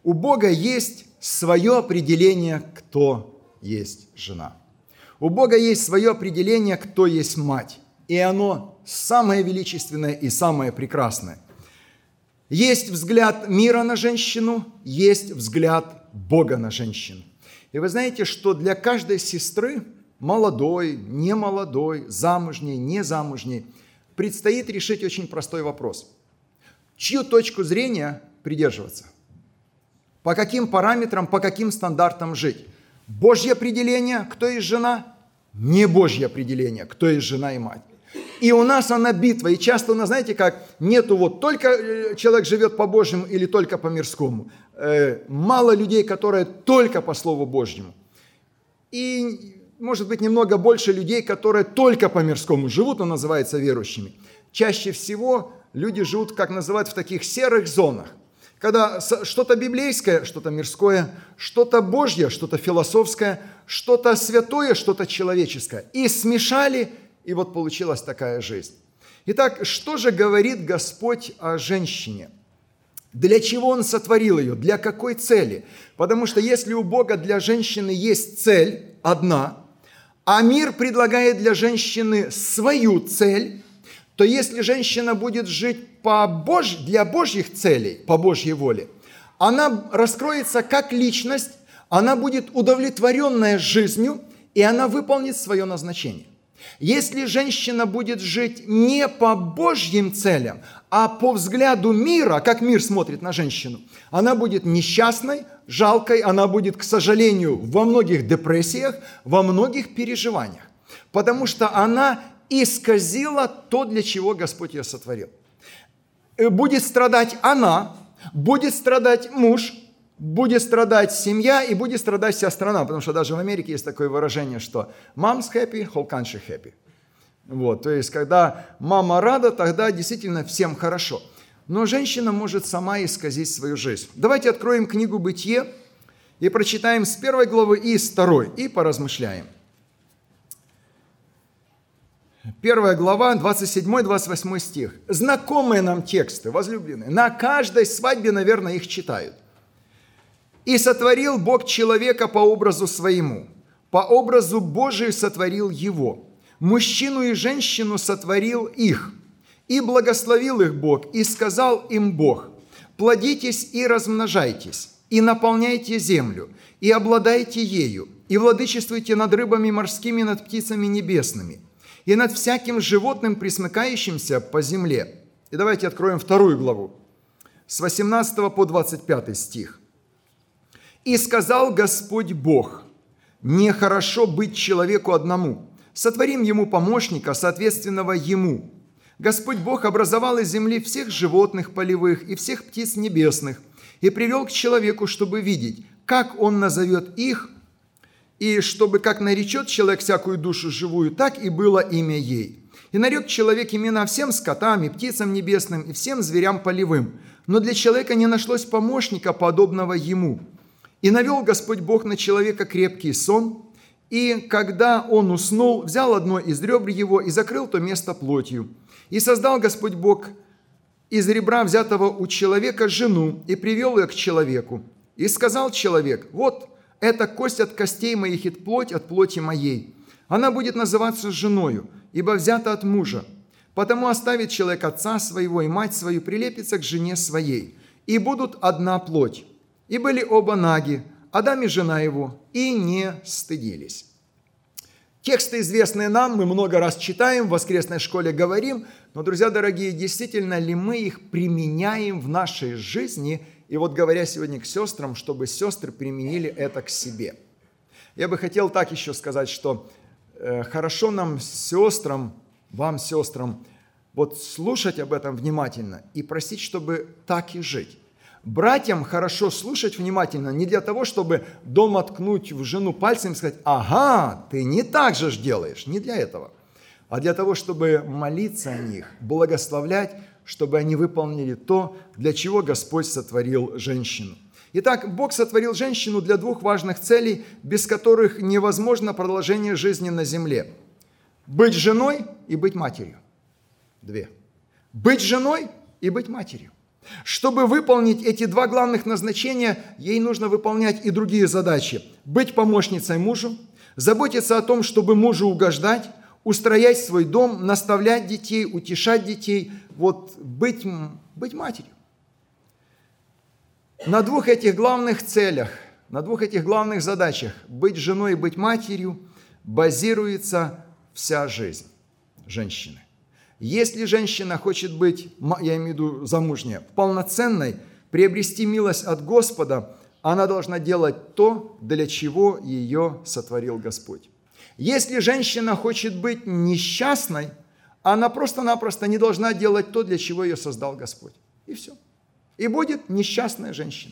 У Бога есть свое определение, кто есть жена. У Бога есть свое определение, кто есть мать. И оно самое величественное и самое прекрасное. Есть взгляд мира на женщину, есть взгляд Бога на женщину. И вы знаете, что для каждой сестры, молодой, немолодой, замужней, незамужней, предстоит решить очень простой вопрос. Чью точку зрения придерживаться? По каким параметрам, по каким стандартам жить? Божье определение, кто есть жена? Не Божье определение, кто есть жена и мать. И у нас она битва. И часто у нас, знаете, как нету вот только человек живет по Божьему или только по мирскому. Мало людей, которые только по Слову Божьему. И, может быть, немного больше людей, которые только по мирскому живут, он называется верующими. Чаще всего люди живут, как называют, в таких серых зонах. Когда что-то библейское, что-то мирское, что-то Божье, что-то философское, что-то святое, что-то человеческое. И смешали, и вот получилась такая жизнь. Итак, что же говорит Господь о женщине? Для чего Он сотворил ее? Для какой цели? Потому что если у Бога для женщины есть цель одна, а мир предлагает для женщины свою цель, то если женщина будет жить для Божьих целей, по Божьей воле, она раскроется как личность, она будет удовлетворенная жизнью, и она выполнит свое назначение. Если женщина будет жить не по Божьим целям, а по взгляду мира, как мир смотрит на женщину, она будет несчастной, жалкой, она будет, к сожалению, во многих депрессиях, во многих переживаниях, потому что она исказила то, для чего Господь ее сотворил. Будет страдать она, будет страдать муж, будет страдать семья и будет страдать вся страна, потому что даже в Америке есть такое выражение, что «mom's happy, whole country happy». Вот, то есть, когда мама рада, тогда действительно всем хорошо. Но женщина может сама исказить свою жизнь. Давайте откроем книгу «Бытие» и прочитаем с 1 главы и с 2, и поразмышляем. 1 глава, 27-28 стих. Знакомые нам тексты, возлюбленные. На каждой свадьбе, наверное, их читают. «И сотворил Бог человека по образу своему, по образу Божию сотворил его. Мужчину и женщину сотворил их. И благословил их Бог, и сказал им Бог: плодитесь и размножайтесь, и наполняйте землю, и обладайте ею, и владычествуйте над рыбами морскими, над птицами небесными, и над всяким животным, пресмыкающимся по земле». И давайте откроем 2 главу, с 18 по 25 стих. «И сказал Господь Бог: нехорошо быть человеку одному, сотворим ему помощника, соответственного ему. Господь Бог образовал из земли всех животных полевых и всех птиц небесных, и привел к человеку, чтобы видеть, как он назовет их, и чтобы, как наречет человек всякую душу живую, так и было имя ей. И нарек человек имена всем скотам и птицам небесным и всем зверям полевым. Но для человека не нашлось помощника, подобного ему. И навел Господь Бог на человека крепкий сон, и когда он уснул, взял одно из ребр его и закрыл то место плотью. И создал Господь Бог из ребра, взятого у человека, жену, и привел ее к человеку. И сказал человек: вот это кость от костей моих и плоть от плоти моей. Она будет называться женою, ибо взята от мужа. Потому оставит человек отца своего и мать свою, прилепится к жене своей, и будут одна плоть. И были оба наги, Адам и жена его, и не стыдились». Тексты известные нам, мы много раз читаем, в воскресной школе говорим, но, друзья дорогие, действительно ли мы их применяем в нашей жизни? И вот говоря сегодня к сестрам, чтобы сестры применили это к себе. Я бы хотел так еще сказать, что хорошо нам, сестрам, вам, сестрам, вот слушать об этом внимательно и просить, чтобы так и жить. Братьям хорошо слушать внимательно не для того, чтобы дома ткнуть в жену пальцем и сказать: ага, ты не так же делаешь, не для этого, а для того, чтобы молиться о них, благословлять, чтобы они выполнили то, для чего Господь сотворил женщину. Итак, Бог сотворил женщину для двух важных целей, без которых невозможно продолжение жизни на земле. Быть женой и быть матерью. Две. Быть женой и быть матерью. Чтобы выполнить эти два главных назначения, ей нужно выполнять и другие задачи. Быть помощницей мужу, заботиться о том, чтобы мужу угождать, устроять свой дом, наставлять детей, утешать детей, быть матерью. На двух этих главных целях, на двух этих главных задачах, быть женой и быть матерью, базируется вся жизнь женщины. Если женщина хочет быть, я имею в виду замужняя, полноценной, приобрести милость от Господа, она должна делать то, для чего ее сотворил Господь. Если женщина хочет быть несчастной, она просто-напросто не должна делать то, для чего ее создал Господь. И все. И будет несчастная женщина.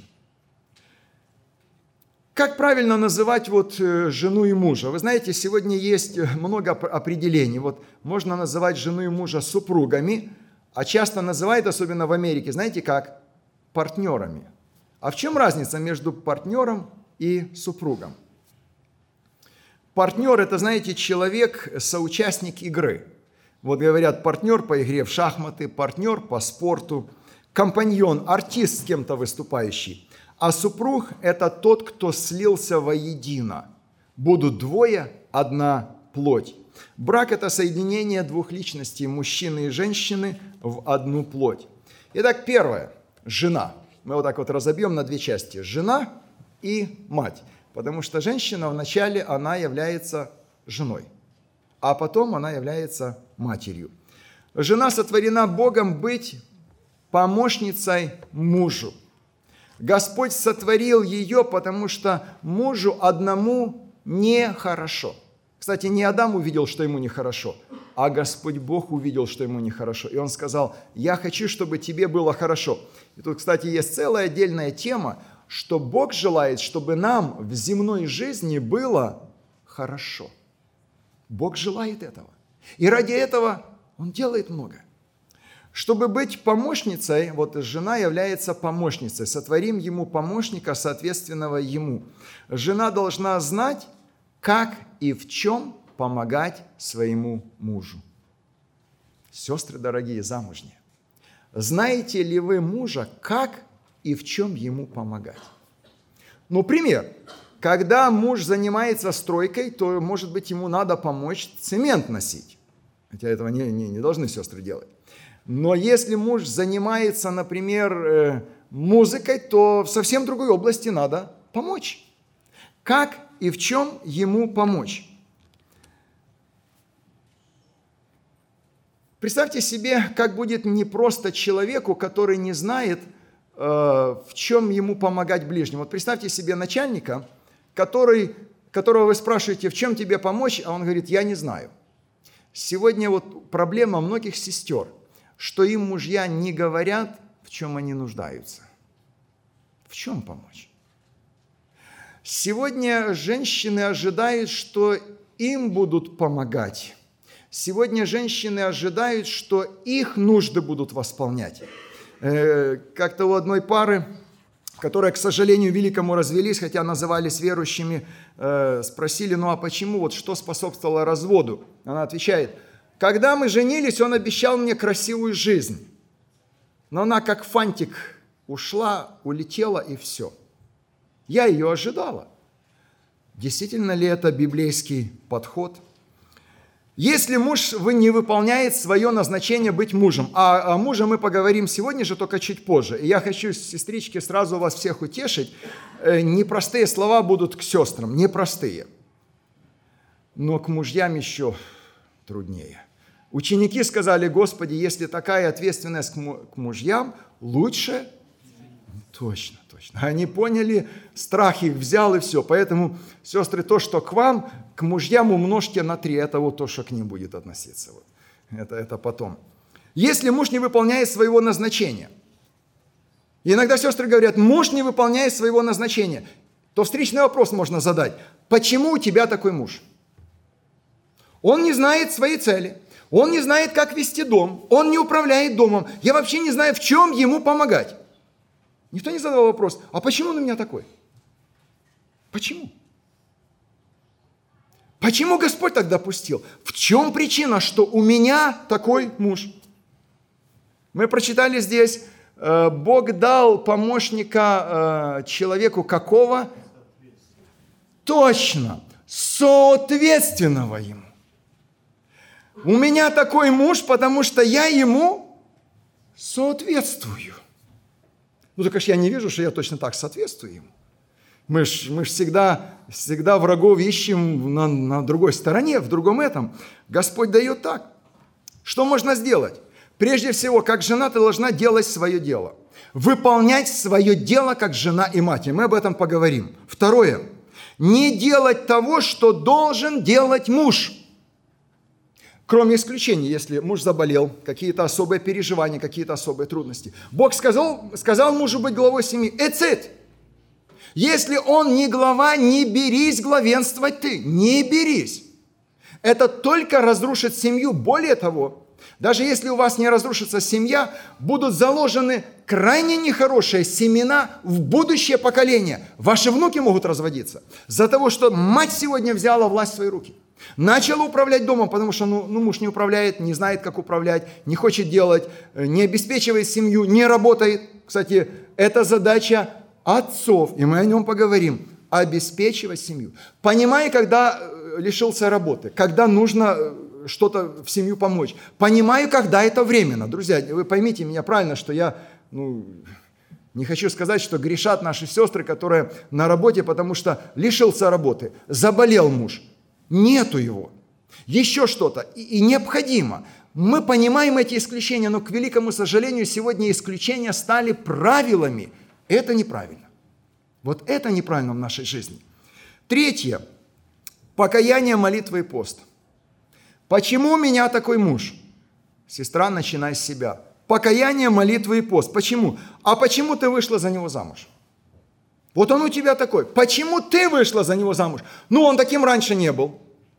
Как правильно называть жену и мужа? Вы знаете, сегодня есть много определений. Можно называть жену и мужа супругами, а часто называют, особенно в Америке, знаете как? Партнерами. А в чем разница между партнером и супругом? Партнер – это, знаете, человек, соучастник игры. Говорят, партнер по игре в шахматы, партнер по спорту, компаньон, артист, с кем-то выступающий. А супруг – это тот, кто слился воедино. Будут двое, одна плоть. Брак – это соединение двух личностей, мужчины и женщины, в одну плоть. Итак, первое – жена. Мы разобьем на две части – жена и мать. Потому что женщина вначале, она является женой, а потом она является матерью. Жена сотворена Богом быть помощницей мужу. Господь сотворил ее, потому что мужу одному нехорошо. Кстати, не Адам увидел, что ему нехорошо, а Господь Бог увидел, что ему нехорошо. И он сказал: я хочу, чтобы тебе было хорошо. И тут, кстати, есть целая отдельная тема, что Бог желает, чтобы нам в земной жизни было хорошо. Бог желает этого. И ради этого Он делает много. Чтобы быть помощницей, жена является помощницей. Сотворим ему помощника, соответственного ему. Жена должна знать, как и в чем помогать своему мужу. Сестры дорогие, замужние, знаете ли вы мужа, как и в чем ему помогать? Пример. Когда муж занимается стройкой, то, может быть, ему надо помочь цемент носить. Хотя этого не должны сестры делать. Но если муж занимается, например, музыкой, то в совсем другой области надо помочь. Как и в чем ему помочь? Представьте себе, как будет непросто человеку, который не знает, в чем ему помогать ближнему. Представьте себе начальника, которого вы спрашиваете, в чем тебе помочь, а он говорит: я не знаю. Сегодня проблема многих сестер, что им мужья не говорят, в чем они нуждаются. В чем помочь? Сегодня женщины ожидают, что им будут помогать. Сегодня женщины ожидают, что их нужды будут восполнять. Как-то у одной пары, которые, к сожалению, великому развелись, хотя назывались верующими, спросили: а почему, что способствовало разводу? Она отвечает: когда мы женились, он обещал мне красивую жизнь. Но она как фантик ушла, улетела и все. Я ее ожидала. Действительно ли это библейский подход? Если муж не выполняет свое назначение быть мужем, а о муже мы поговорим сегодня же, только чуть позже. И я хочу, сестрички, сразу вас всех утешить. Непростые слова будут к сестрам, непростые. Но к мужьям еще труднее. Ученики сказали: Господи, если такая ответственность к мужьям, лучше... Точно. Они поняли, страх их взял и все. Поэтому, сестры, то, что к вам, к мужьям умножьте на 3. Это то, что к ним будет относиться. Это потом. Если муж не выполняет своего назначения, иногда сестры говорят: муж не выполняет своего назначения, то встречный вопрос можно задать: почему у тебя такой муж? Он не знает своей цели, он не знает, как вести дом, он не управляет домом. Я вообще не знаю, в чем ему помогать. Никто не задал вопрос: а почему он у меня такой? Почему? Почему Господь так допустил? В чем причина, что у меня такой муж? Мы прочитали здесь Бог дал помощника человеку какого? Точно, соответственного ему. У меня такой муж, потому что я ему соответствую. Ну, так аж я не вижу, что я точно так соответствую ему. Мы ж всегда врагов ищем на другой стороне, в другом этом. Господь дает так. Что можно сделать? Прежде всего, как жена, ты должна делать свое дело. Выполнять свое дело, как жена и мать. И мы об этом поговорим. Второе. Не делать того, что должен делать муж. Кроме исключений, если муж заболел, какие-то особые переживания, какие-то особые трудности. Бог сказал мужу быть главой семьи. That's it. Если он не глава, не берись главенствовать ты. Не берись. Это только разрушит семью. Более того, даже если у вас не разрушится семья, будут заложены крайне нехорошие семена в будущее поколение. Ваши внуки могут разводиться за того, что мать сегодня взяла власть в свои руки. Начала управлять домом, потому что муж не управляет, не знает, как управлять, не хочет делать, не обеспечивает семью, не работает. Кстати, это задача отцов, и мы о нем поговорим. Обеспечивать семью. Понимая, когда лишился работы, когда нужно что-то в семью помочь. Понимаю, когда это временно. Друзья, вы поймите меня правильно, что я не хочу сказать, что грешат наши сестры, которые на работе, потому что лишился работы, заболел муж. Нету его. Еще что-то. И необходимо. Мы понимаем эти исключения, но, к великому сожалению, сегодня исключения стали правилами. Это неправильно. Вот это неправильно в нашей жизни. Третье. Покаяние, молитва и пост. Почему у меня такой муж? Сестра, начинай с себя. Покаяние, молитва и пост. Почему? А почему ты вышла за него замуж? Вот он у тебя такой. Почему ты вышла за него замуж? Он таким раньше не был.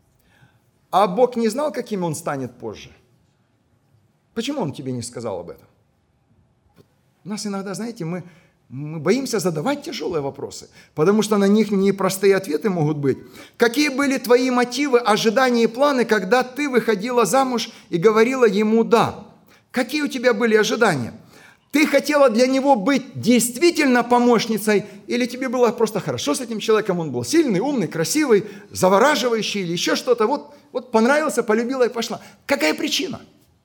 А Бог не знал, каким он станет позже? Почему он тебе не сказал об этом? У нас иногда, знаете, мы боимся задавать тяжелые вопросы, потому что на них непростые ответы могут быть. Какие были твои мотивы, ожидания и планы, когда ты выходила замуж и говорила ему «да»? Какие у тебя были ожидания? Ты хотела для него быть действительно помощницей, или тебе было просто хорошо с этим человеком, он был сильный, умный, красивый, завораживающий или еще что-то. Вот понравился, полюбила и пошла. Какая причина?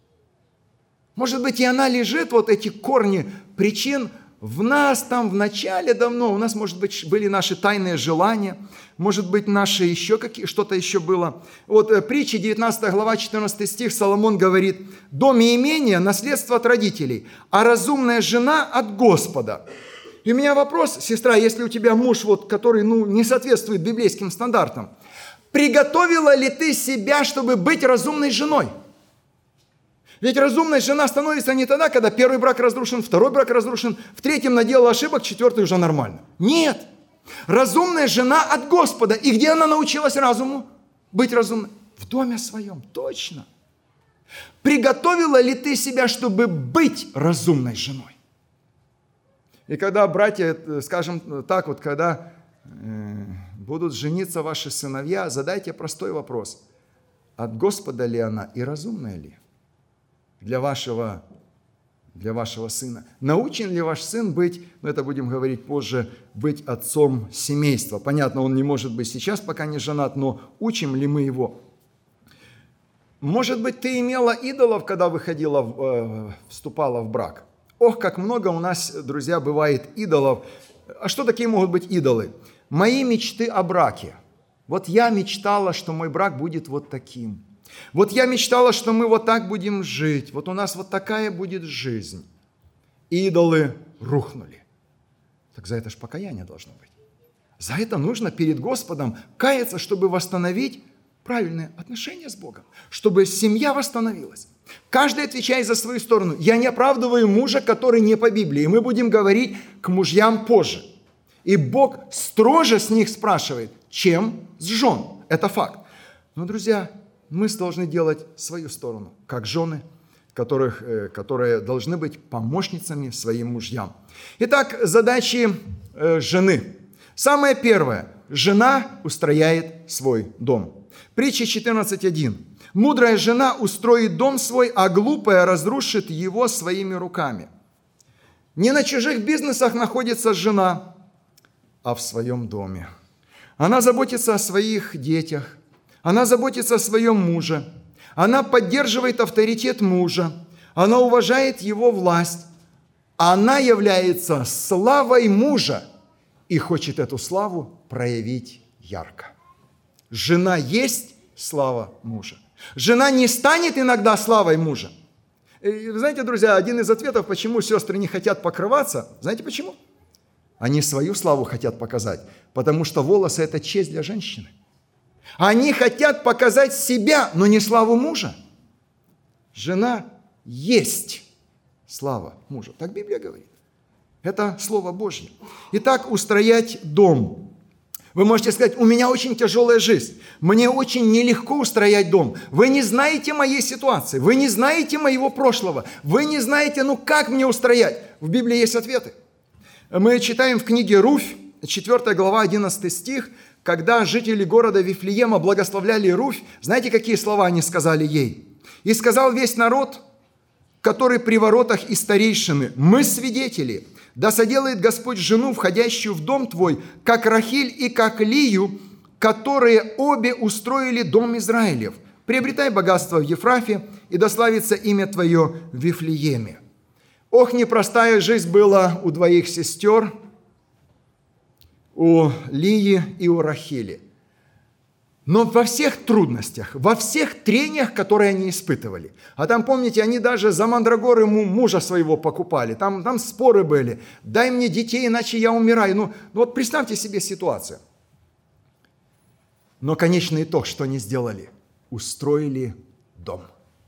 Может быть, и она лежит, вот эти корни причин в нас там в начале давно. У нас, может быть, были наши тайные желания, может быть, наши еще что-то еще было. Вот притча, 19 глава, 14 стих, Соломон говорит: «Дом и имение – наследство от родителей, а разумная жена – от Господа». И у меня вопрос, сестра, если у тебя муж, который не соответствует библейским стандартам, приготовила ли ты себя, чтобы быть разумной женой? Ведь разумная жена становится не тогда, когда первый брак разрушен, второй брак разрушен, в третьем наделала ошибок, четвертый уже нормально. Нет. Разумная жена от Господа. И где она научилась разуму быть разумной? В доме своем. Точно. Приготовила ли ты себя, чтобы быть разумной женой? И когда, братья, скажем так, когда будут жениться ваши сыновья, задайте простой вопрос. От Господа ли она и разумная ли? Для вашего сына. Научен ли ваш сын быть, это будем говорить позже, быть отцом семейства? Понятно, он не может быть сейчас, пока не женат, но учим ли мы его? Может быть, ты имела идолов, когда вступала в брак? Ох, как много у нас, друзья, бывает идолов. А что такие могут быть идолы? Мои мечты о браке. Вот я мечтала, что мой брак будет вот таким. Вот я мечтала, что мы вот так будем жить. Вот у нас вот такая будет жизнь. Идолы рухнули. Так за это ж покаяние должно быть. За это нужно перед Господом каяться, чтобы восстановить правильные отношения с Богом. Чтобы семья восстановилась. Каждый отвечает за свою сторону. Я не оправдываю мужа, который не по Библии. Мы будем говорить к мужьям позже. И Бог строже с них спрашивает, чем с жен. Это факт. Но, друзья, мы должны делать свою сторону, как жены, которые должны быть помощницами своим мужьям. Итак, задачи жены. Самое первое. Жена устрояет свой дом. Притча 14:1. «Мудрая жена устроит дом свой, а глупая разрушит его своими руками». Не на чужих бизнесах находится жена, а в своем доме. Она заботится о своих детях, она заботится о своем муже, она поддерживает авторитет мужа, она уважает его власть, она является славой мужа и хочет эту славу проявить ярко. Жена есть слава мужа. Жена не станет иногда славой мужа. И, знаете, друзья, один из ответов, почему сестры не хотят покрываться, знаете почему? Они свою славу хотят показать, потому что волосы – это честь для женщины. Они хотят показать себя, но не славу мужа. Жена есть слава мужа. Так Библия говорит. Это Слово Божье. Итак, устроять дом. Вы можете сказать, у меня очень тяжелая жизнь, мне очень нелегко устроять дом. Вы не знаете моей ситуации, вы не знаете моего прошлого, вы не знаете, как мне устроять. В Библии есть ответы. Мы читаем в книге Руфь, 4 глава, 11 стих, когда жители города Вифлеема благословляли Руфь, знаете, какие слова они сказали ей? «И сказал весь народ, который при воротах и старейшины, мы свидетели, да соделает Господь жену, входящую в дом твой, как Рахиль и как Лию, которые обе устроили дом Израилев. Приобретай богатство в Ефрафе, и да славится имя твое в Вифлееме». Ох, непростая жизнь была у двоих сестер, у Лии и у Рахили. Но во всех трудностях, во всех трениях, которые они испытывали. А там, помните, они даже за мандрагоры мужа своего покупали. Там споры были. «Дай мне детей, иначе я умираю». Вот представьте себе ситуацию. Но конечный итог, что они сделали? Устроили дом.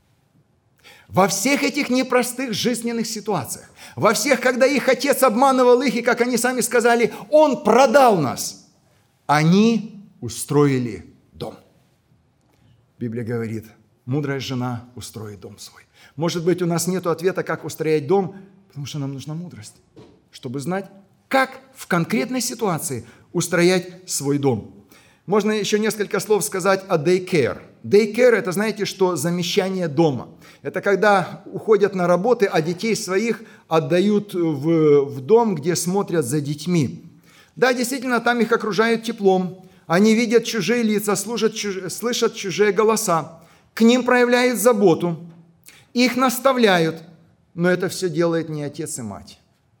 Во всех этих непростых жизненных ситуациях, во всех, когда их отец обманывал их, и, как они сами сказали, он продал нас, они устроили дом. Библия говорит, мудрая жена устроит дом свой. Может быть, у нас нет ответа, как устроять дом, потому что нам нужна мудрость, чтобы знать, как в конкретной ситуации устроять свой дом. Можно еще несколько слов сказать о daycare. Daycare – это, знаете, что замещание дома. Это когда уходят на работы, а детей своих отдают в дом, где смотрят за детьми. Да, действительно, там их окружают теплом. Они видят чужие лица, слышат чужие голоса. К ним проявляют заботу. Их наставляют. Но это все делает не отец и мать.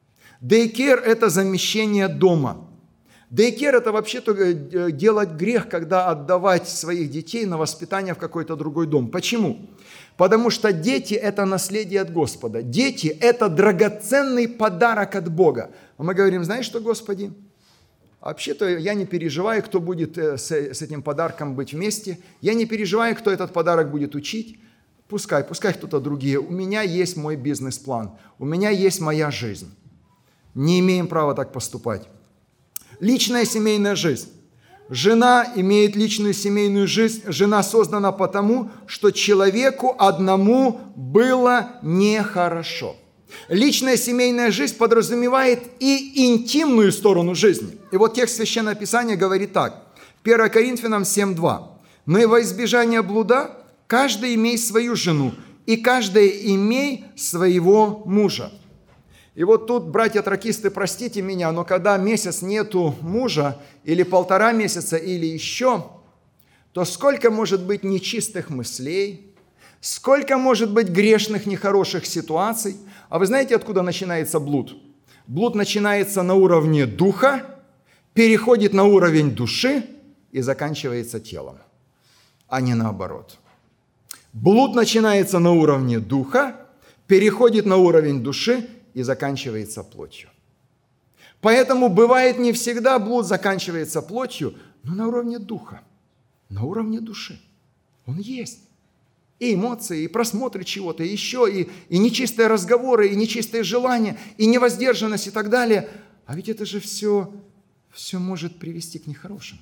Daycare – это замещение дома. Дейкер – это вообще-то делать грех, когда отдавать своих детей на воспитание в какой-то другой дом. Почему? Потому что дети – это наследие от Господа. Дети – это драгоценный подарок от Бога. А мы говорим, знаешь что, Господи? Вообще-то я не переживаю, кто будет с этим подарком быть вместе. Я не переживаю, кто этот подарок будет учить. Пускай кто-то другие. У меня есть мой бизнес-план. У меня есть моя жизнь. Не имеем права так поступать. Личная семейная жизнь. Жена имеет личную семейную жизнь. Жена создана потому, что человеку одному было нехорошо. Личная семейная жизнь подразумевает и интимную сторону жизни. И вот текст Священного Писания говорит так. 1 Коринфянам 7:2. «Но и во избежание блуда каждый имей свою жену, и каждый имей своего мужа». И вот тут, братья-тракисты, простите меня, но когда месяц нету мужа, или 1,5 месяца, или еще, то сколько может быть нечистых мыслей, сколько может быть грешных, нехороших ситуаций. А вы знаете, откуда начинается блуд? Блуд начинается на уровне духа, переходит на уровень души и заканчивается телом, а не наоборот. Блуд начинается на уровне духа, переходит на уровень души и заканчивается плотью. Поэтому бывает не всегда блуд заканчивается плотью, но на уровне духа, на уровне души. Он есть. И эмоции, и просмотры чего-то, и еще, и нечистые разговоры, и нечистые желания, и невоздержанность и так далее. А ведь это же все может привести к нехорошему.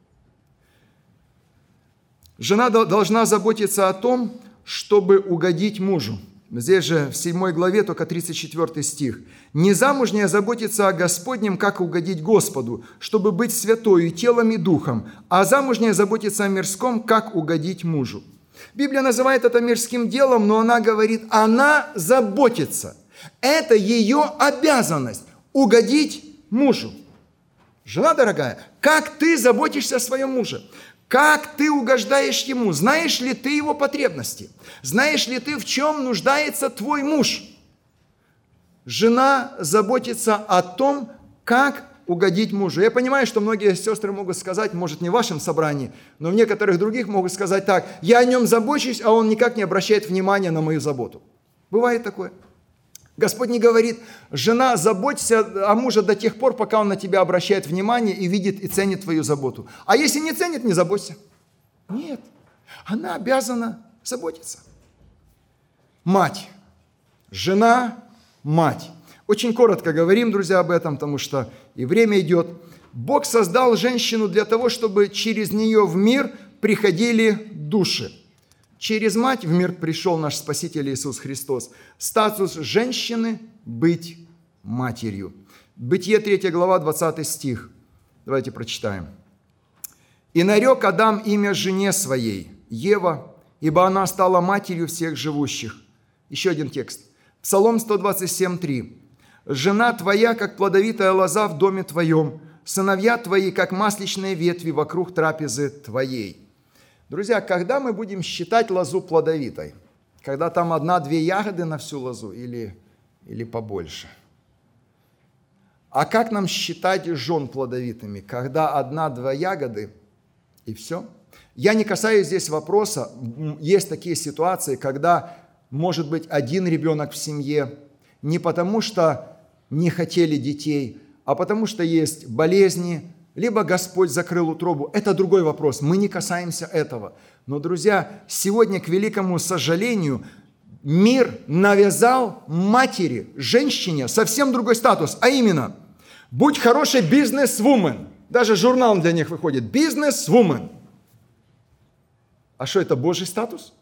Жена должна заботиться о том, чтобы угодить мужу. Здесь же в 7 главе только 34 стих. «Незамужняя заботится о Господнем, как угодить Господу, чтобы быть святою телом и духом, а замужняя заботится о мирском, как угодить мужу». Библия называет это мирским делом, но она говорит, она заботится. Это ее обязанность – угодить мужу. Жена дорогая, как ты заботишься о своем муже? Как ты угождаешь ему? Знаешь ли ты его потребности? Знаешь ли ты, в чем нуждается твой муж? Жена заботится о том, как угодить мужу. Я понимаю, что многие сестры могут сказать, может, не в вашем собрании, но в некоторых других могут сказать так: я о нем забочусь, а он никак не обращает внимания на мою заботу. Бывает такое. Господь не говорит: жена, заботься о муже до тех пор, пока он на тебя обращает внимание и видит и ценит твою заботу. А если не ценит, не заботься. Нет, она обязана заботиться. Мать. Жена, мать. Очень коротко говорим, друзья, об этом, потому что и время идет. Бог создал женщину для того, чтобы через нее в мир приходили души. Через мать в мир пришел наш Спаситель Иисус Христос. Статус женщины – быть матерью. Бытие 3 глава, 20 стих. Давайте прочитаем. «И нарек Адам имя жене своей, Ева, ибо она стала матерью всех живущих». Еще один текст. Псалом 127:3. «Жена твоя, как плодовитая лоза в доме твоем, сыновья твои, как масличные ветви вокруг трапезы твоей». Друзья, когда мы будем считать лозу плодовитой? Когда там 1-2 ягоды на всю лозу или побольше? А как нам считать жен плодовитыми? Когда 1-2 ягоды и все? Я не касаюсь здесь вопроса, есть такие ситуации, когда может быть 1 ребенок в семье, не потому что не хотели детей, а потому что есть болезни, либо Господь закрыл утробу. Это другой вопрос, мы не касаемся этого. Но, друзья, сегодня, к великому сожалению, мир навязал матери, женщине совсем другой статус, а именно, будь хорошей бизнес-вумен. Даже журнал для них выходит, бизнес-вумен. А что это, Божий статус?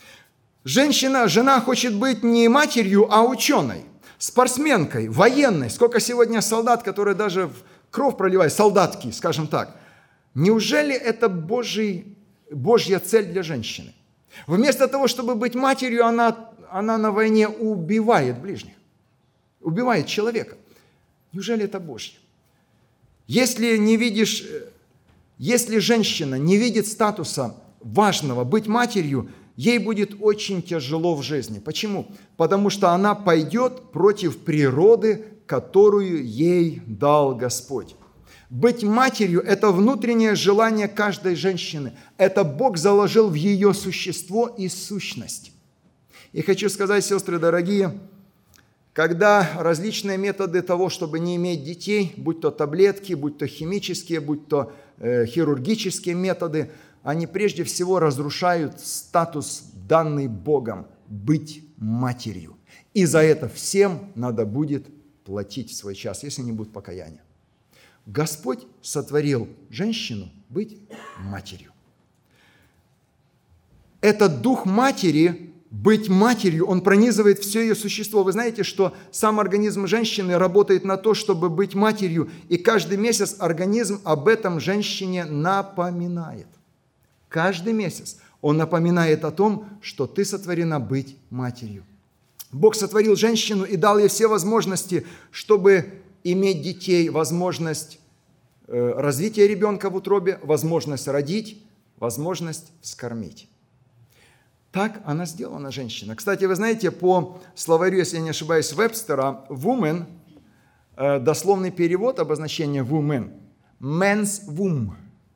Жена хочет быть не матерью, а ученой, спортсменкой, военной. Сколько сегодня солдат, которые даже кровь проливают, солдатки, скажем так. Неужели это Божья цель для женщины? Вместо того, чтобы быть матерью, она на войне убивает ближних, убивает человека. Неужели это Божье? Если женщина не видит статуса важного быть матерью, ей будет очень тяжело в жизни. Почему? Потому что она пойдет против природы, которую ей дал Господь. Быть матерью – это внутреннее желание каждой женщины. Это Бог заложил в ее существо и сущность. И хочу сказать, сестры дорогие, когда различные методы того, чтобы не иметь детей, будь то таблетки, будь то химические, будь то хирургические методы, они прежде всего разрушают статус, данный Богом, быть матерью. И за это всем надо будет платить в свой час, если не будет покаяния. Господь сотворил женщину быть матерью. Этот дух матери, быть матерью, он пронизывает все ее существо. Вы знаете, что сам организм женщины работает на то, чтобы быть матерью, и каждый месяц организм об этом женщине напоминает. Каждый месяц он напоминает о том, что ты сотворена быть матерью. Бог сотворил женщину и дал ей все возможности, чтобы иметь детей, возможность развития ребенка в утробе, возможность родить, возможность вскормить. Так она сделана, женщина. Кстати, вы знаете, по словарю, если я не ошибаюсь, Вебстера, woman, дословный перевод обозначения woman, man's womb.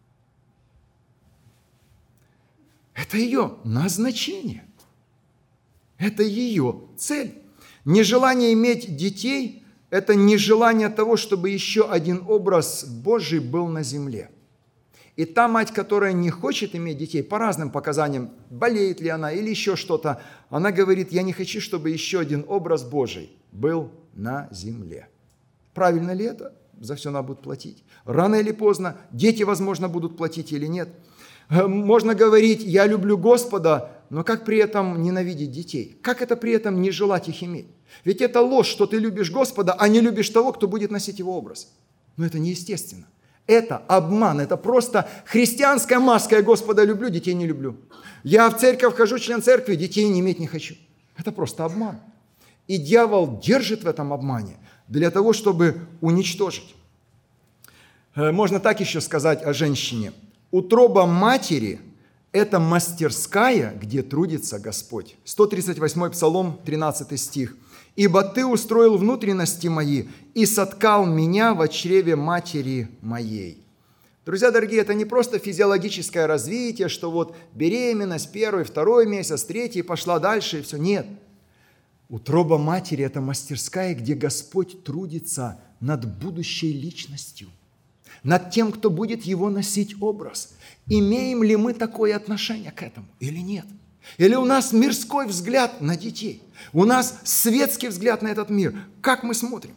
Это ее назначение. Это ее цель. Нежелание иметь детей – это нежелание того, чтобы еще один образ Божий был на земле. И та мать, которая не хочет иметь детей, по разным показаниям, болеет ли она или еще что-то, она говорит: я не хочу, чтобы еще один образ Божий был на земле. Правильно ли это? За все надо будет платить. Рано или поздно дети, возможно, будут платить или нет. Можно говорить: я люблю Господа, но как при этом ненавидеть детей? Как это при этом не желать их иметь? Ведь это ложь, что ты любишь Господа, а не любишь того, кто будет носить его образ. Но это неестественно. Это обман, это просто христианская маска. Я Господа люблю, детей не люблю. Я в церковь хожу, член церкви, детей не иметь не хочу. Это просто обман. И дьявол держит в этом обмане для того, чтобы уничтожить. Можно так еще сказать о женщине. Утроба матери – это мастерская, где трудится Господь. 138-й Псалом, 13 стих. «Ибо Ты устроил внутренности мои и соткал меня во чреве матери моей». Друзья дорогие, это не просто физиологическое развитие, что вот беременность, 1-й, 2-й месяц, 3-й пошла дальше и все. Нет. Утроба матери – это мастерская, где Господь трудится над будущей личностью, над тем, кто будет его носить образ. Имеем ли мы такое отношение к этому или нет? Или у нас мирской взгляд на детей? У нас светский взгляд на этот мир? Как мы смотрим?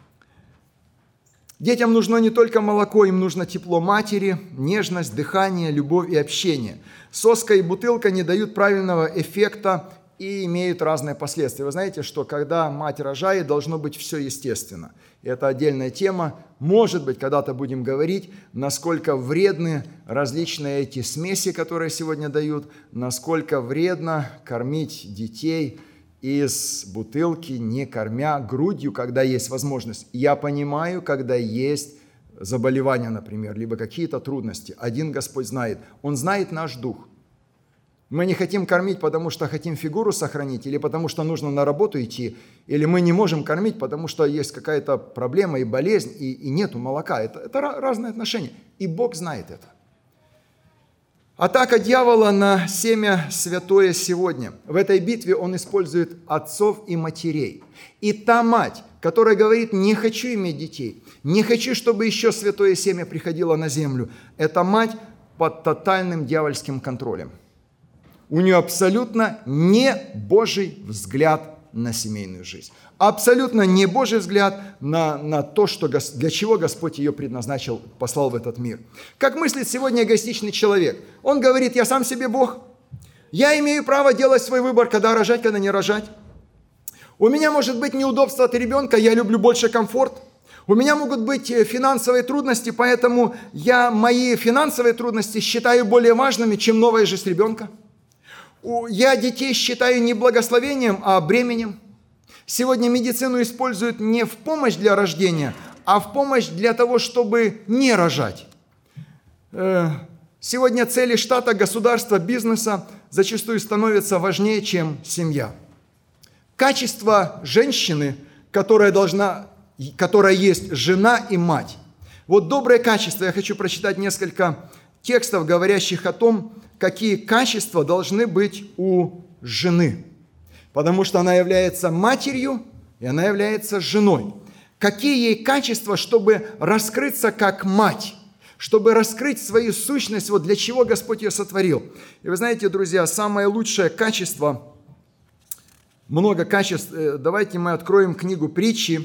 Детям нужно не только молоко, им нужно тепло матери, нежность, дыхание, любовь и общение. Соска и бутылка не дают правильного эффекта и имеют разные последствия. Вы знаете, что когда мать рожает, должно быть все естественно. Это отдельная тема. Может быть, когда-то будем говорить, насколько вредны различные эти смеси, которые сегодня дают, насколько вредно кормить детей из бутылки, не кормя грудью, когда есть возможность. Я понимаю, когда есть заболевания, например, либо какие-то трудности. Один Господь знает. Он знает наш дух. Мы не хотим кормить, потому что хотим фигуру сохранить, или потому что нужно на работу идти, или мы не можем кормить, потому что есть какая-то проблема и болезнь, и нету молока. Это разные отношения. И Бог знает это. Атака дьявола на семя святое сегодня. В этой битве он использует отцов и матерей. И та мать, которая говорит: не хочу иметь детей, не хочу, чтобы еще святое семя приходило на землю, эта мать под тотальным дьявольским контролем. У нее абсолютно не Божий взгляд на семейную жизнь. Абсолютно не Божий взгляд на то, для чего Господь ее предназначил, послал в этот мир. Как мыслит сегодня эгоистичный человек? Он говорит: я сам себе Бог. Я имею право делать свой выбор, когда рожать, когда не рожать. У меня может быть неудобство от ребенка, я люблю больше комфорт. У меня могут быть финансовые трудности, поэтому я мои финансовые трудности считаю более важными, чем новая жизнь ребенка. Я детей считаю не благословением, а бременем. Сегодня медицину используют не в помощь для рождения, а в помощь для того, чтобы не рожать. Сегодня цели штата, государства, бизнеса зачастую становятся важнее, чем семья. Качество женщины, которая есть жена и мать. Вот доброе качество. Я хочу прочитать несколько текстов, говорящих о том, какие качества должны быть у жены. Потому что она является матерью, и она является женой. Какие ей качества, чтобы раскрыться как мать, чтобы раскрыть свою сущность, вот для чего Господь ее сотворил. И вы знаете, друзья, самое лучшее качество, много качеств. Давайте мы откроем книгу Притчи.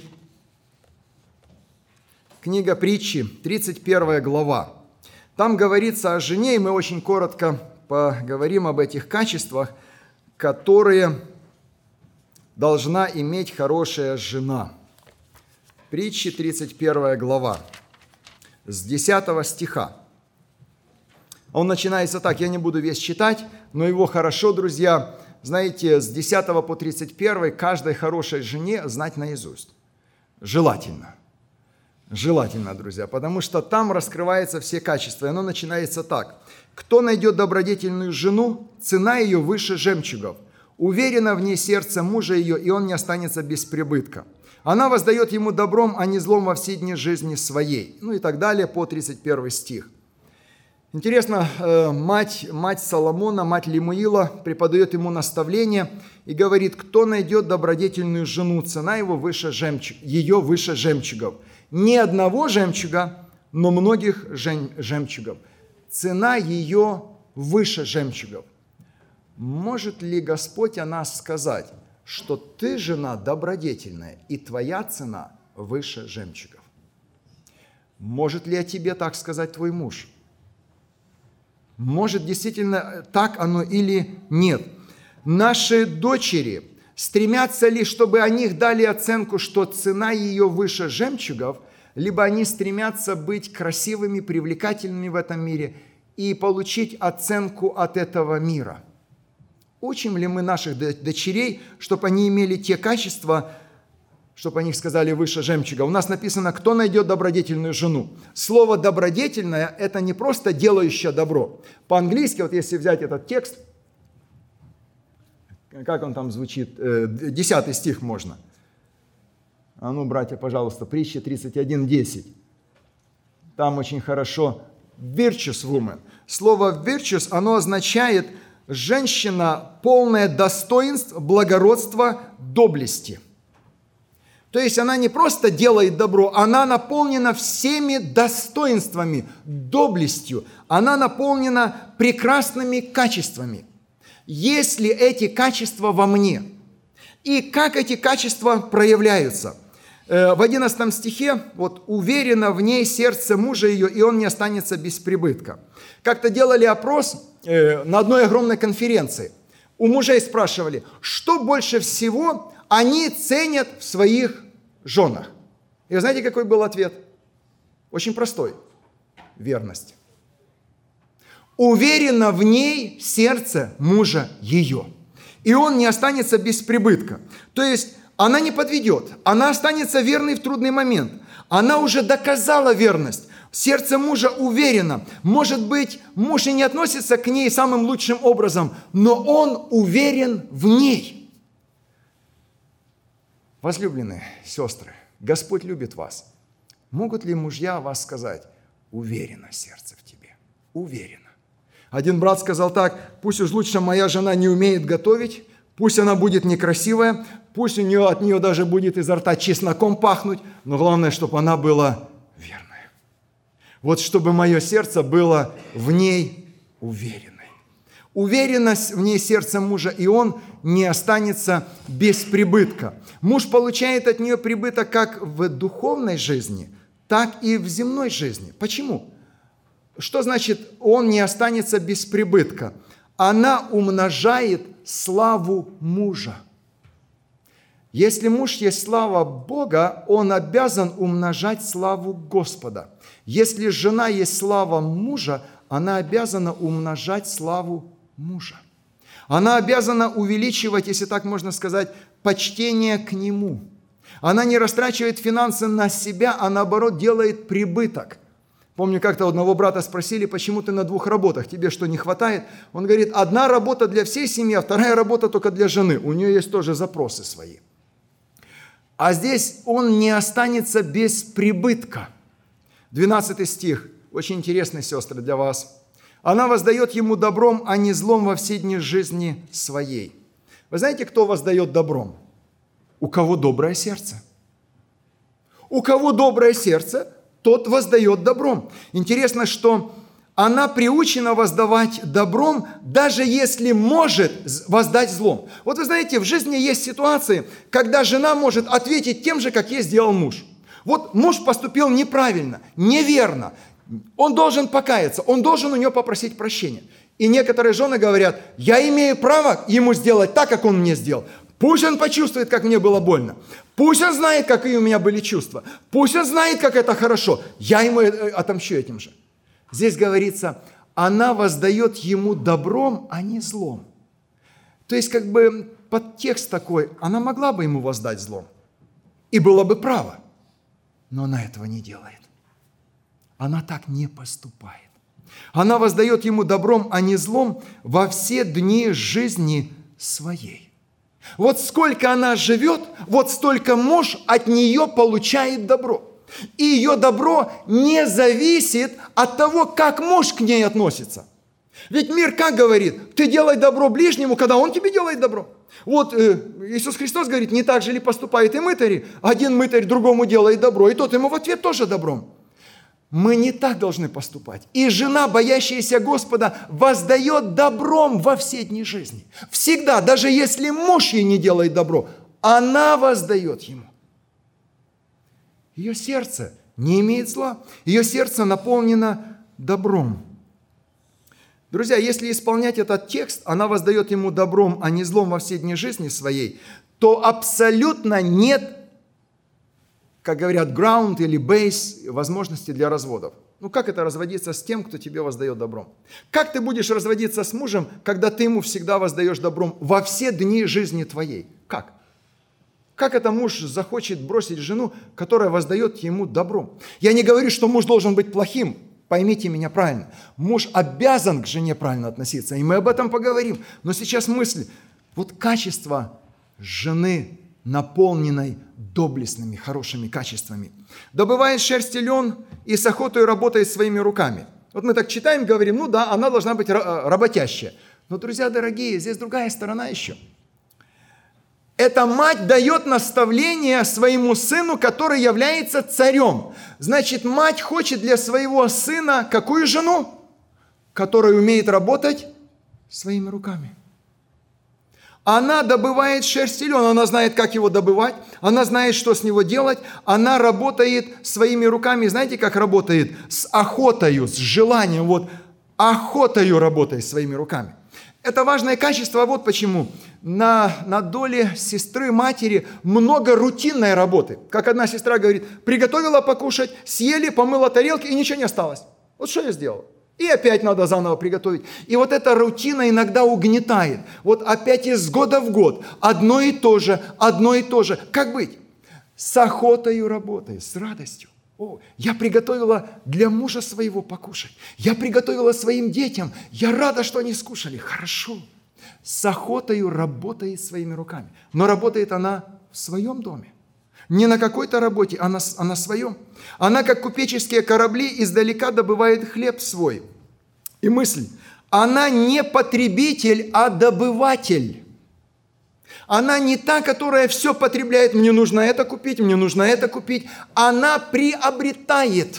Книга Притчи, 31 глава. Там говорится о жене, и мы очень коротко поговорим об этих качествах, которые должна иметь хорошая жена. Притчи, 31 глава, с 10 стиха. Он начинается так, я не буду весь читать, но его хорошо, друзья, знаете, с 10 по 31 каждой хорошей жене знать наизусть. Желательно. Желательно, друзья, потому что там раскрываются все качества. И оно начинается так. «Кто найдет добродетельную жену, цена ее выше жемчугов. Уверено в ней сердце мужа ее, и он не останется без прибытка. Она воздает ему добром, а не злом во все дни жизни своей». Ну и так далее по 31 стих. Интересно, мать Соломона, мать Лемуила преподает ему наставление и говорит: кто найдет добродетельную жену, цена его выше ее выше жемчугов. Не одного жемчуга, но многих жемчугов. Цена ее выше жемчугов. Может ли Господь о нас сказать, что ты, жена, добродетельная, и твоя цена выше жемчугов? Может ли о тебе так сказать твой муж? Может, действительно так оно или нет? Наши дочери стремятся ли, чтобы о них дали оценку, что цена ее выше жемчугов, либо они стремятся быть красивыми, привлекательными в этом мире и получить оценку от этого мира? Учим ли мы наших дочерей, чтобы они имели те качества, чтобы о них сказали выше жемчуга? У нас написано, кто найдет добродетельную жену. Слово «добродетельная» – это не просто делающее добро. По-английски, вот если взять этот текст, как он там звучит, 10 стих можно. А ну, братья, пожалуйста, притча 31:10. Там очень хорошо virtuous woman. Слово virtuous, оно означает женщина, полная достоинств, благородства, доблести. То есть она не просто делает добро, она наполнена всеми достоинствами, доблестью. Она наполнена прекрасными качествами. Есть ли эти качества во мне? И как эти качества проявляются? В 11 стихе, вот, уверено в ней сердце мужа ее, и он не останется без прибытка. Как-то делали опрос на одной огромной конференции. У мужей спрашивали, что больше всего они ценят в своих женах. И вы знаете, какой был ответ? Очень простой. Верность. Уверено в ней сердце мужа ее, и он не останется без прибытка. То есть она не подведет, она останется верной в трудный момент. Она уже доказала верность. Сердце мужа уверено. Может быть, муж и не относится к ней самым лучшим образом, но он уверен в ней. Возлюбленные сестры, Господь любит вас. Могут ли мужья о вас сказать: уверено сердце в тебе, уверено? Один брат сказал так: пусть уж лучше моя жена не умеет готовить, пусть она будет некрасивая, пусть от нее даже будет изо рта чесноком пахнуть, но главное, чтобы она была верная. Вот чтобы мое сердце было в ней уверенной. Уверенность в ней сердце мужа, и он не останется без прибытка. Муж получает от нее прибыток как в духовной жизни, так и в земной жизни. Почему? Что значит он не останется без прибытка? Она умножает славу мужа. Если муж есть слава Бога, он обязан умножать славу Господа. Если жена есть слава мужа, она обязана умножать славу мужа. Она обязана увеличивать, если так можно сказать, почтение к нему. Она не растрачивает финансы на себя, а наоборот делает прибыток. Помню, как-то одного брата спросили, почему ты на 2 работах, тебе что, не хватает? Он говорит, одна работа для всей семьи, а вторая работа только для жены. У нее есть тоже запросы свои. А здесь он не останется без прибытка. 12 стих, очень интересный, сестры, для вас. Она воздает ему добром, а не злом во все дни жизни своей. Вы знаете, кто воздает добром? У кого доброе сердце. У кого доброе сердце, тот воздает добром. Интересно, что она приучена воздавать добром, даже если может воздать злом. Вот вы знаете, в жизни есть ситуации, когда жена может ответить тем же, как ей сделал муж. Вот муж поступил неправильно, неверно. Он должен покаяться, он должен у нее попросить прощения. И некоторые жены говорят, я имею право ему сделать так, как он мне сделал. Пусть он почувствует, как мне было больно. Пусть он знает, какие у меня были чувства. Пусть он знает, как это хорошо. Я ему отомщу этим же. Здесь говорится, она воздает ему добром, а не злом. То есть, как бы подтекст такой, она могла бы ему воздать злом. И было бы право. Но она этого не делает. Она так не поступает. Она воздает ему добром, а не злом во все дни жизни своей. Вот сколько она живет, вот столько муж от нее получает добро. И ее добро не зависит от того, как муж к ней относится. Ведь мир как говорит? Ты делай добро ближнему, когда он тебе делает добро. Вот Иисус Христос говорит, не так же ли поступают и мытари? Один мытарь другому делает добро, и тот ему в ответ тоже добром. Мы не так должны поступать. И жена, боящаяся Господа, воздает добром во все дни жизни. Всегда, даже если муж ей не делает добро, она воздает ему. Ее сердце не имеет зла. Ее сердце наполнено добром. Друзья, если исполнять этот текст, она воздает ему добром, а не злом во все дни жизни своей, то абсолютно нет, как говорят, ground или base возможности для разводов. Ну как это разводиться с тем, кто тебе воздает добром? Как ты будешь разводиться с мужем, когда ты ему всегда воздаешь добром во все дни жизни твоей? Как? Как это муж захочет бросить жену, которая воздает ему добром? Я не говорю, что муж должен быть плохим. Поймите меня правильно. Муж обязан к жене правильно относиться, и мы об этом поговорим. Но сейчас мысль. Вот качество жены, наполненной доблестными, хорошими качествами. Добывает шерсть и лен и с охотой работает своими руками. Вот мы так читаем, говорим, ну да, она должна быть работящая. Но, друзья дорогие, здесь другая сторона еще. Эта мать дает наставление своему сыну, который является царем. Значит, мать хочет для своего сына какую жену? Которая умеет работать своими руками. Она добывает шерсть и лен, она знает, как его добывать, она знает, что с него делать, она работает своими руками. Знаете, как работает? С охотою, с желанием, вот охотою работает своими руками. Это важное качество, вот почему. На доле сестры, матери много рутинной работы. Как одна сестра говорит, приготовила покушать, съели, помыла тарелки и ничего не осталось. Вот что я сделал? И опять надо заново приготовить. И вот эта рутина иногда угнетает. Вот опять из года в год. Одно и то же, одно и то же. Как быть? С охотою работай, с радостью. О, я приготовила для мужа своего покушать. Я приготовила своим детям. Я рада, что они скушали. Хорошо. С охотою работает своими руками. Но работает она в своем доме. Не на какой-то работе, а на своем. Она, как купеческие корабли, издалека добывает хлеб свой. И мысль, она не потребитель, а добыватель. Она не та, которая все потребляет, мне нужно это купить, мне нужно это купить. Она приобретает.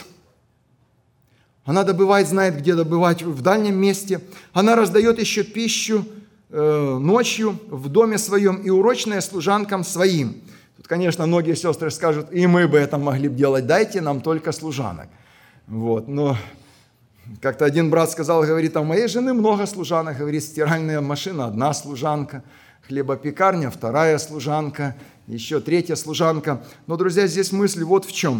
Она добывает, знает, где добывать, в дальнем месте. Она раздает еще пищу ночью в доме своем и урочная служанкам своим. Тут, конечно, многие сестры скажут, и мы бы это могли бы делать, дайте нам только служанок. Вот, но как-то один брат сказал, говорит, а у моей жены много служанок, говорит, стиральная машина, одна служанка, хлебопекарня, вторая служанка, еще третья служанка. Но, друзья, здесь мысль вот в чем.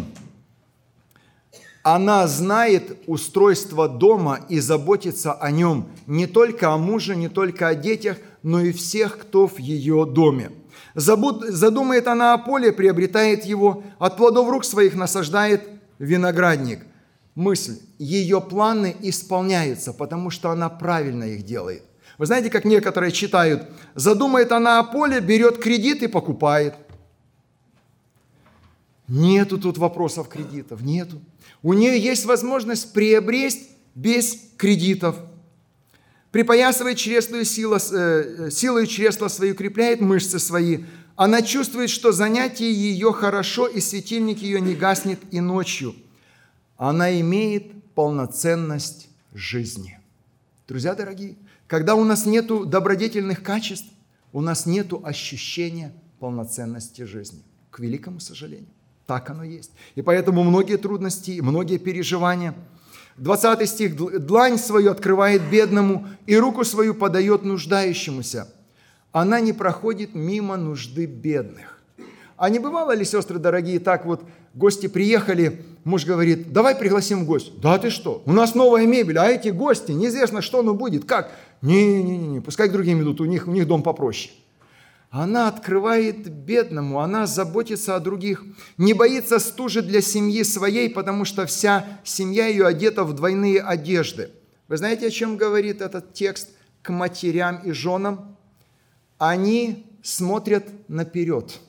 Она знает устройство дома и заботится о нем, не только о муже, не только о детях, но и всех, кто в ее доме. Задумает она о поле, приобретает его, от плодов рук своих насаждает виноградник. Мысль, ее планы исполняются, потому что она правильно их делает. Вы знаете, как некоторые читают, задумает она о поле, берет кредит и покупает. Нету тут вопросов кредитов, нету. У нее есть возможность приобрести без кредитов. Припоясывает чреслую силою чресла свои, укрепляет мышцы свои. Она чувствует, что занятие ее хорошо, и светильник ее не гаснет и ночью. Она имеет полноценность жизни. Друзья дорогие, когда у нас нету добродетельных качеств, у нас нету ощущения полноценности жизни. К великому сожалению. Так оно есть. И поэтому многие трудности, многие переживания. 20 стих. «Длань свою открывает бедному, и руку свою подает нуждающемуся. Она не проходит мимо нужды бедных». А не бывало ли, сестры дорогие, так вот гости приехали, муж говорит, давай пригласим в гости. Да ты что, у нас новая мебель, а эти гости, неизвестно, что оно будет, как. Не, пускай к другим идут, у них дом попроще. Она открывает бедному, она заботится о других, не боится стужи для семьи своей, потому что вся семья ее одета в двойные одежды. Вы знаете, о чем говорит этот текст к матерям и женам? Они смотрят наперед.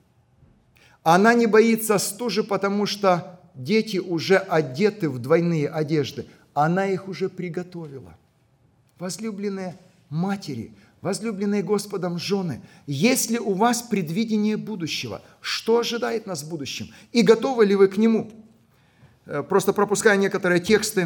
Она не боится стужи, потому что дети уже одеты в двойные одежды. Она их уже приготовила. Возлюбленные матери, возлюбленные Господом жены, есть ли у вас предвидение будущего? Что ожидает нас в будущем? И готовы ли вы к нему? Просто пропуская некоторые тексты.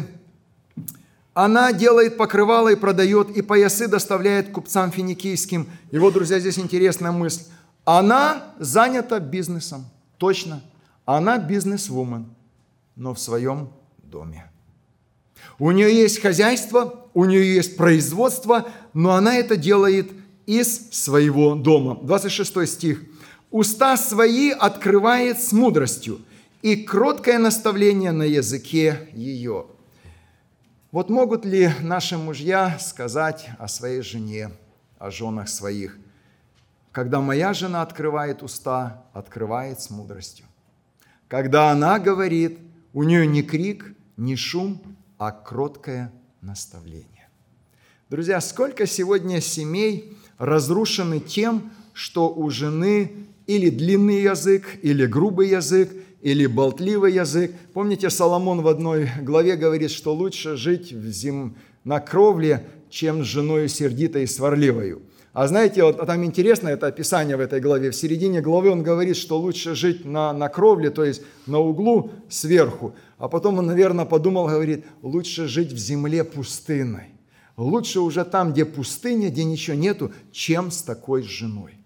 Она делает покрывало и продает, и поясы доставляет купцам финикийским. И вот, друзья, здесь интересная мысль. Она занята бизнесом. Точно. Она бизнес-вумен, но в своем доме. У нее есть хозяйство, у нее есть производство, но она это делает из своего дома. 26 стих. «Уста свои открывает с мудростью, и кроткое наставление на языке ее». Вот могут ли наши мужья сказать о своей жене, о женах своих: «Когда моя жена открывает уста, открывает с мудростью. Когда она говорит, у нее не крик, не шум, а кроткое наставление». Друзья, сколько сегодня семей разрушены тем, что у жены или длинный язык, или грубый язык, или болтливый язык. Помните, Соломон в одной главе говорит, что лучше жить на кровле, чем с женой сердитой и сварливою. А знаете, вот там интересно это описание в этой главе. В середине главы он говорит, что лучше жить на кровле, то есть на углу сверху. А потом он, наверное, подумал, говорит, лучше жить в земле пустынной. Лучше уже там, где пустыня, где ничего нету, чем с такой женой.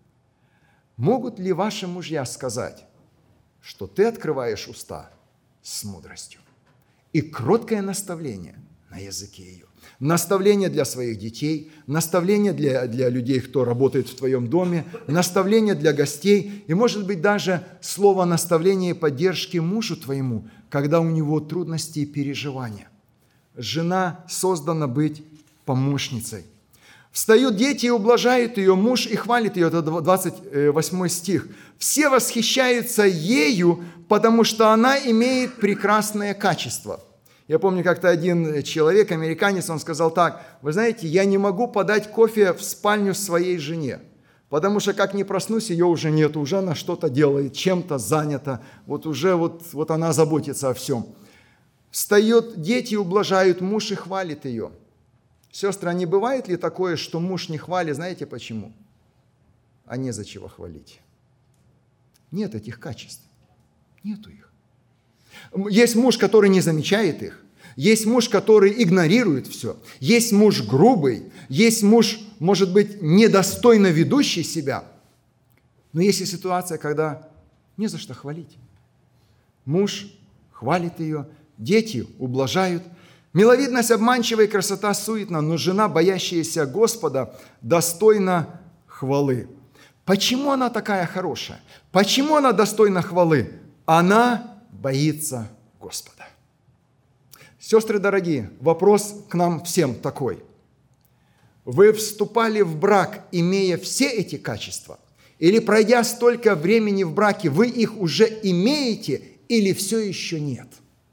Могут ли ваши мужья сказать, что ты открываешь уста с мудростью? И кроткое наставление на языке ее. Наставление для своих детей, наставление для людей, кто работает в твоем доме, наставление для гостей, и, может быть, даже слово наставления и поддержки мужу твоему, когда у него трудности и переживания. Жена создана быть помощницей. «Встают дети и ублажают ее, муж и хвалит ее». Это 28 стих. «Все восхищаются ею, потому что она имеет прекрасное качество». Я помню, как-то один человек, американец, он сказал так: «Вы знаете, я не могу подать кофе в спальню своей жене, потому что как ни проснусь, ее уже нет, уже она что-то делает, чем-то занята, вот уже вот она заботится о всем». Встают дети, ублажают, муж и хвалит ее. Сестры, а не бывает ли такое, что муж не хвалит? Знаете почему? А не за чего хвалить. Нет этих качеств. Нету их. Есть муж, который не замечает их. Есть муж, который игнорирует все. Есть муж грубый. Есть муж, может быть, недостойно ведущий себя. Но есть и ситуация, когда не за что хвалить. Муж хвалит ее, дети ублажают. Миловидность обманчива и красота суетна, но жена, боящаяся Господа, достойна хвалы. Почему она такая хорошая? Почему она достойна хвалы? Она боится Господа. Сестры дорогие, вопрос к нам всем такой. Вы вступали в брак, имея все эти качества? Или, пройдя столько времени в браке, вы их уже имеете или все еще нет?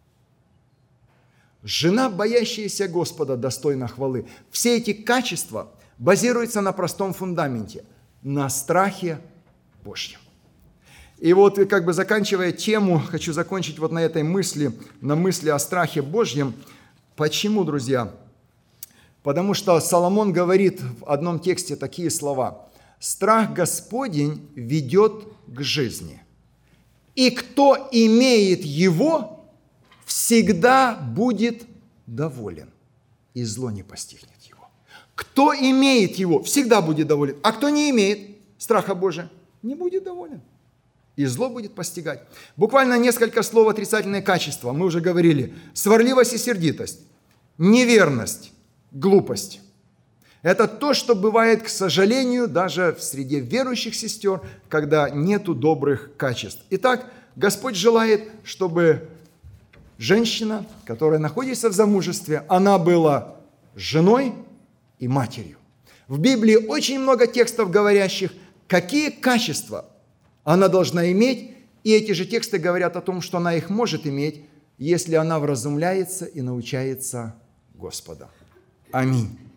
Жена, боящаяся Господа, достойна хвалы. Все эти качества базируются на простом фундаменте – на страхе Божьем. И вот, как бы заканчивая тему, хочу закончить вот на этой мысли, на мысли о страхе Божьем. Почему, друзья? Потому что Соломон говорит в одном тексте такие слова: «Страх Господень ведет к жизни, и кто имеет его, всегда будет доволен, и зло не постигнет его». Кто имеет его, всегда будет доволен, а кто не имеет страха Божия, не будет доволен, и зло будет постигать. Буквально несколько слов отрицательные качества. Мы уже говорили: сварливость и сердитость, неверность, глупость. Это то, что бывает, к сожалению, даже в среде верующих сестер, когда нету добрых качеств. Итак, Господь желает, чтобы женщина, которая находится в замужестве, она была женой и матерью. В Библии очень много текстов, говорящих, какие качества она должна иметь, и эти же тексты говорят о том, что она их может иметь, если она вразумляется и научается Господа. Аминь.